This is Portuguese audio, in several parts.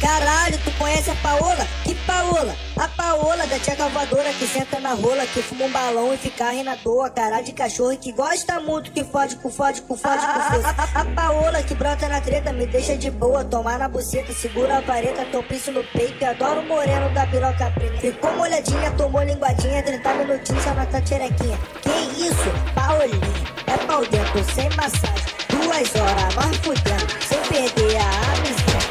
Caralho, tu conhece a Paola? Que Paola? A Paola da tia cavadora que senta na rola, que fuma um balão e fica rindo à toa. Cara de cachorro e que gosta muito, que fode com fosse. A Paola que brota na treta, me deixa de boa. Tomar na buceta, segura a vareta, topiço no peito. Adoro o moreno da piroca preta. Ficou molhadinha, tomou linguadinha, 30 minutinhos só na tua tcherequinha. Que isso? Paolinha, é pau dentro, sem massagem. 2 horas, nós fudendo, sem perder a amizade.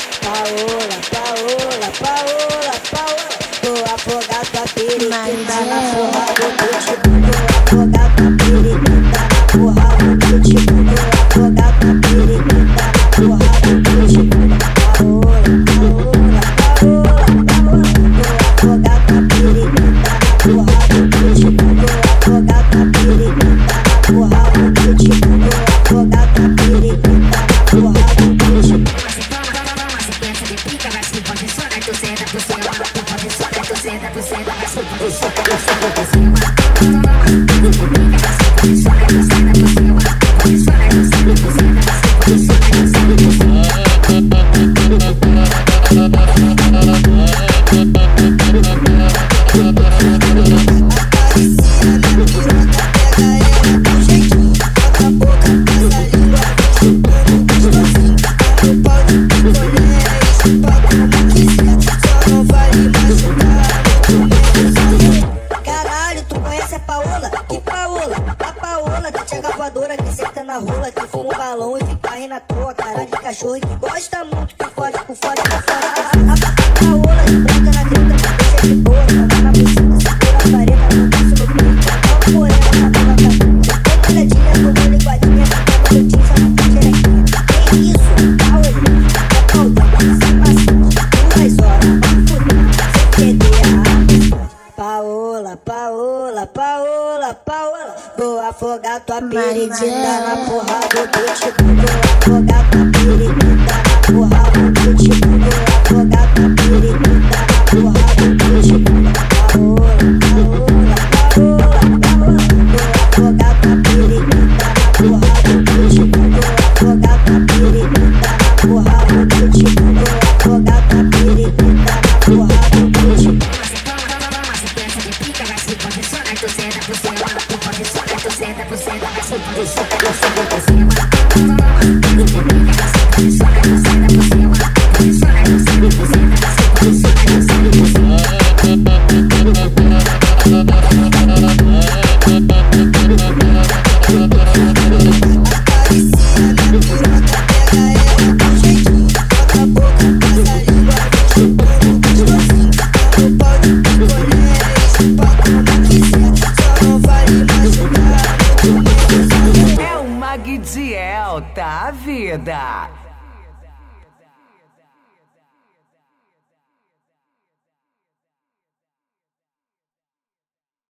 Paola, vou afogar tua periquita na porra do pitbull. Vou afogar tua periquita na porra do pitbull. Vou afogar tua periquita na porra do pitbull. Vou afogar tua periquita na porra do pitbull. Vou afogar tua periquita na porra do pitbull. Vou afogar tua periquita na porra do pitbull. Tu senta por cima, tu senta por cima, tu senta por cima. Caralho, tu conhece a Paola? Que Paola? A Paola da tia cavadora que senta na rola, que fuma um balão e fica rindo à toa. Cara de cachorro e que gosta muito, que fode com fosse. A Paola que brota na treta, me deixa de boa. Tomar na buceta, segura a vareta, não passo no peito. Adoro o moreno da piroca preta. Ficou molhadinha, tomou linguadinha, 30 minutinhos só na tua tcherequinha. Que isso? Paolinha, é pau dentro, sem massagem. 2 horas, nós fudendo, sem perder a amizade. Paola, vou afogar tua periquita na porra do pitbull. Vou afogar tua periquita na porra do pitbull. Vou afogar tua periquita na porra do pitbull. Vou afogar tua periquita na porra do pitbull. Vou afogar tua periquita na porra do pitbull. Vou afogar tua periquita na porra do pitbull. Tu senta por cima, tu senta por cima, tu senta por cima. É uma Guidiel, tá, vida?